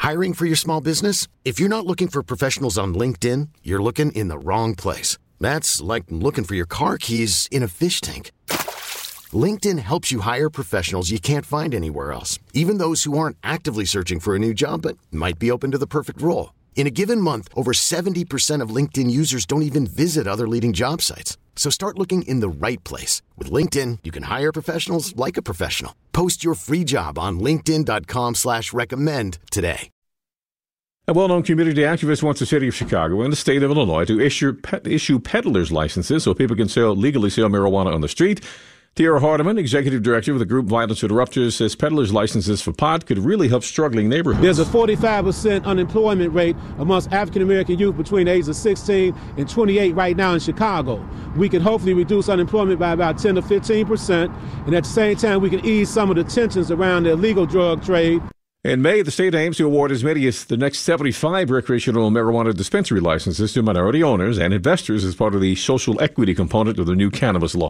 Hiring for your small business? If you're not looking for professionals on LinkedIn, you're looking in the wrong place. That's like looking for your car keys in a fish tank. LinkedIn helps you hire professionals you can't find anywhere else, even those who aren't actively searching for a new job but might be open to the perfect role. In a given month, over 70% of LinkedIn users don't even visit other leading job sites. So start looking in the right place. With LinkedIn, you can hire professionals like a professional. Post your free job on linkedin.com/recommend today. A well-known community activist wants the city of Chicago and the state of Illinois to issue peddlers licenses so people can legally sell marijuana on the street. Tiara Hardiman, executive director of the group Violence Interrupters, says peddlers licenses for pot could really help struggling neighborhoods. There's a 45% unemployment rate amongst African-American youth between the ages of 16 and 28 right now in Chicago. We can hopefully reduce unemployment by about 10 to 15%, and at the same time, we can ease some of the tensions around the illegal drug trade. In May, the state aims to award as many as the next 75 recreational marijuana dispensary licenses to minority owners and investors as part of the social equity component of the new cannabis law.